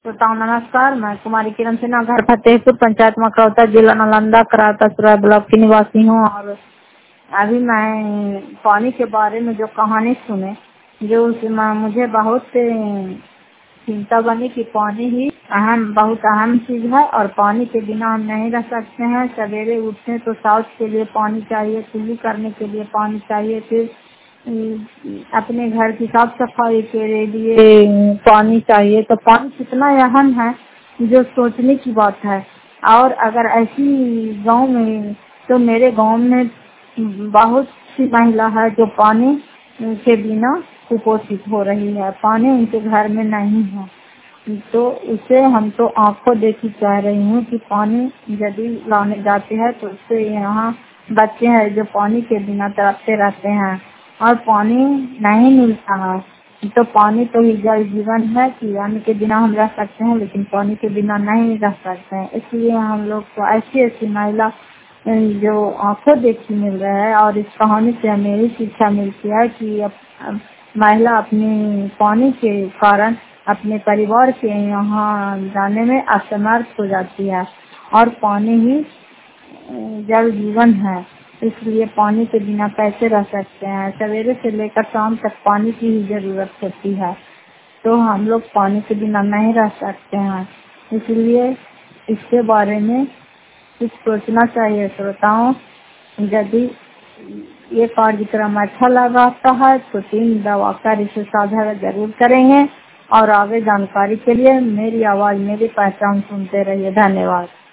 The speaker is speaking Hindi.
श्रोताओं नमस्कार। मैं कुमारी किरण सिन्हा, घर फतेहपुर, पंचायत मकरौता, जिला नालंदा, कराता सुराय ब्लॉक की निवासी हूँ। और अभी मैं पानी के बारे में जो कहानी सुने, जो उसमें मुझे बहुत चिंता बनी कि पानी ही बहुत अहम चीज है और पानी के बिना हम नहीं रह सकते हैं। सवेरे उठते हैं तो शौच के लिए पानी चाहिए, कुल्ली करने के लिए पानी चाहिए, फिर अपने घर की साफ सफाई के लिए पानी चाहिए। तो पानी कितना अहम है जो सोचने की बात है। और अगर ऐसी गांव में, तो मेरे गांव में बहुत सी महिला है जो पानी के बिना कुपोषित हो रही है, पानी उनके घर में नहीं है। तो उसे हम तो आंखों देखी कह रही हूँ कि पानी यदि लाने जाते हैं तो उससे यहाँ बच्चे हैं जो पानी के बिना तड़पते रहते हैं और पानी नहीं मिलता है। तो पानी तो ही जल जीवन है कि पानी के बिना हम रह सकते हैं, लेकिन पानी के बिना नहीं रह सकते हैं। इसलिए हम लोग को ऐसी ऐसी महिला जो आंखों देखी मिल रहा है। और इस कहानी से हमें यही शिक्षा मिलती है कि महिला अपनी पानी के कारण अपने परिवार के यहाँ जाने में असमर्थ हो जाती है। और पानी ही जल जीवन है, इसलिए पानी के बिना कैसे रह सकते हैं। सवेरे से लेकर शाम तक पानी की ही जरूरत होती है, तो हम लोग पानी के बिना नहीं रह सकते हैं। इसलिए इसके बारे में कुछ सोचना चाहिए श्रोताओं। यदि ये कार्यक्रम अच्छा लगाता है तो 3 दबाकर इसे साझा जरूर करेंगे। और आगे जानकारी के लिए मेरी आवाज, मेरी पहचान सुनते रहिए। धन्यवाद।